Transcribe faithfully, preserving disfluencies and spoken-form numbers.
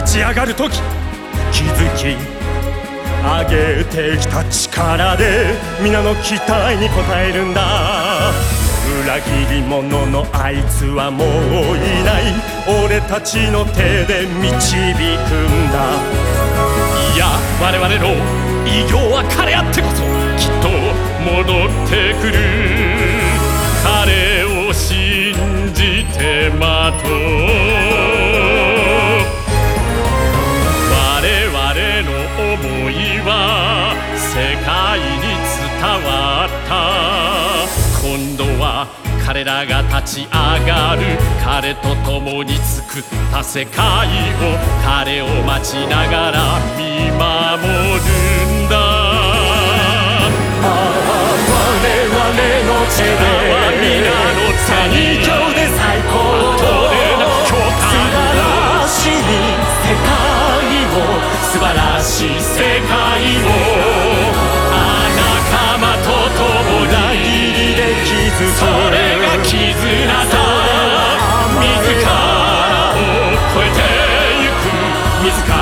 立ち上がる時気づき上げてきた力で皆の期待に応えるんだ。裏切り者のあいつはもういない、俺たちの手で導くんだ。いや我々の偉業は彼あってこそきっと戻ってくる。彼を信じて待とう。我々の想いは世界に伝わった。今度は彼らが立ち上がる。彼と共に作った世界を彼を待ちながら見守るんだ。ああ我々の手で皆の最強で最高。素晴らしい世界を素晴らしい世界をあ仲間と共に裏切りで築く。それが絆だ。自らを超えてゆく自ら